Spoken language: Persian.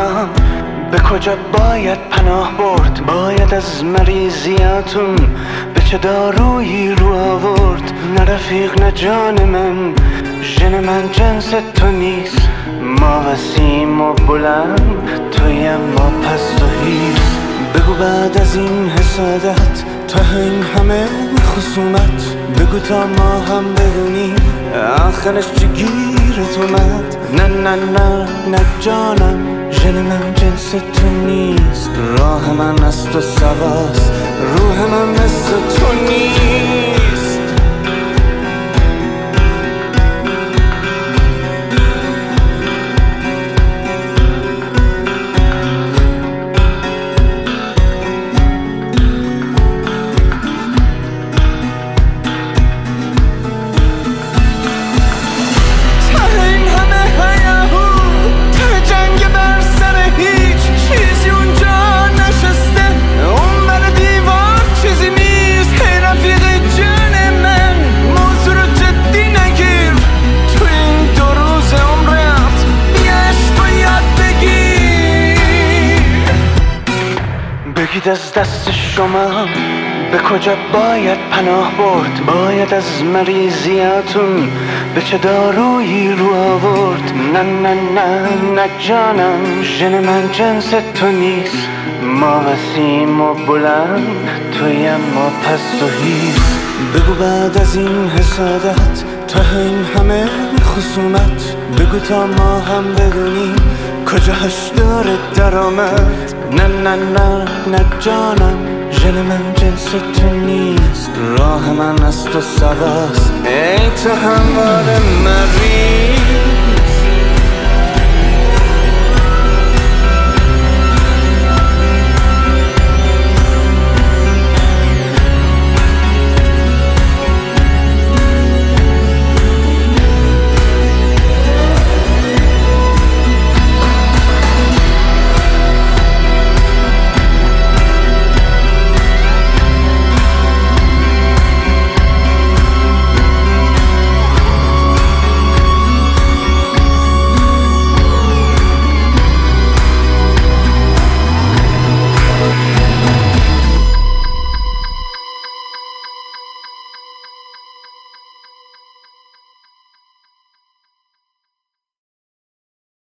شمم به کجا باید پناه برد؟ باید از مریضیاتون به چه دارویی رو آورد؟ نه رفیق نه جان من، ژن من جنس تو نیست. ما وسیم و بلند، توی ما پست و هیست. بگو بعد از این حسادت، تا این همه خصومت، بگو تا ما هم بدونیم آخرش چه گیرت اومد. نه نه نه نه جانم، ژن من جنس تو نیست. راه من از تو سواست، روح من مثل تو نیست. بگید از دست شما به کجا باید پناه برد؟ باید از مریضیاتون به چه دارویی رو آورد؟ نه نه نه نه جانم، ژن من جنس تو نیست. ما وسیم و بلند، توی ما پست و هیست. بگو بعد از این حسادت، تا این همه خصومت، بگو تا ما هم بدونیم کجاش داره درآمد. نه نه نه نه جانم، ژن من جنس تو نیست. راه من از تو سواست، ای تو همواره مریض.